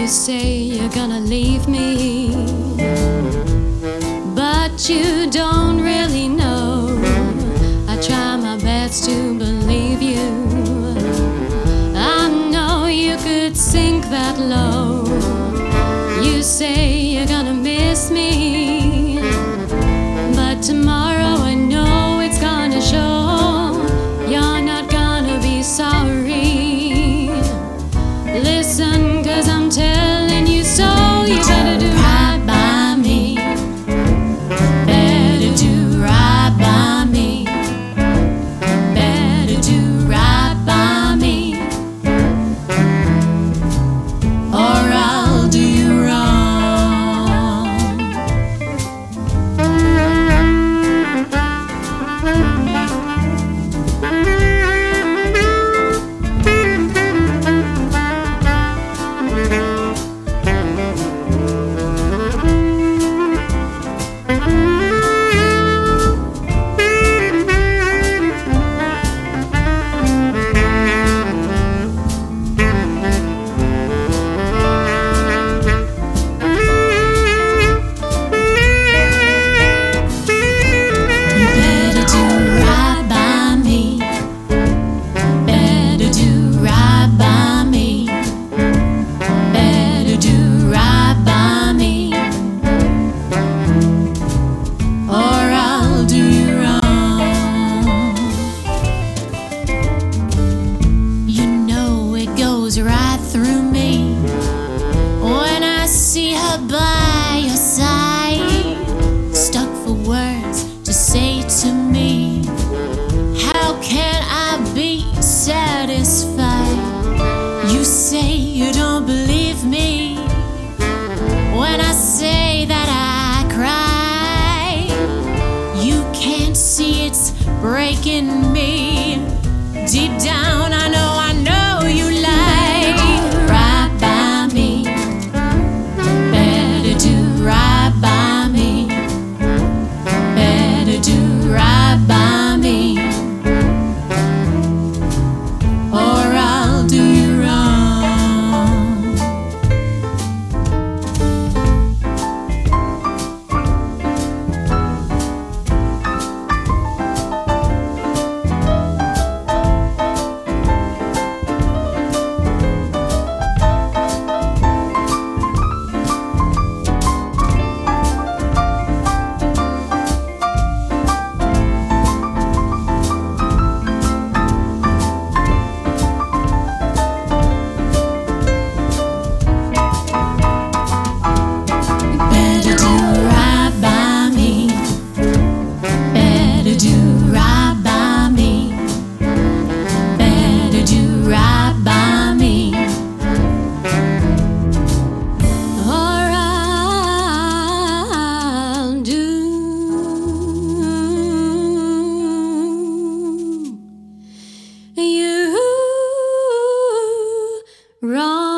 You say you're gonna leave me, but you don't really know. I try my best to believe you. I know you could sink that low. You say you're gonna miss me, but tomorrow I know it's gonna show. You're not gonna be sorry. Listen, 'cause I'm telling you so. You better do right by me. Better do right by me. Better do right by me, or I'll do you wrong. Right through me when I see her by your side, stuck for words to say to me. How can I be satisfied? You say you don't believe me when I say that I cry. You can't see it's breaking me. Deep down I know you lie. Right by me. Better do right by me. Better do right by me, or I'll do you wrong. Wrong.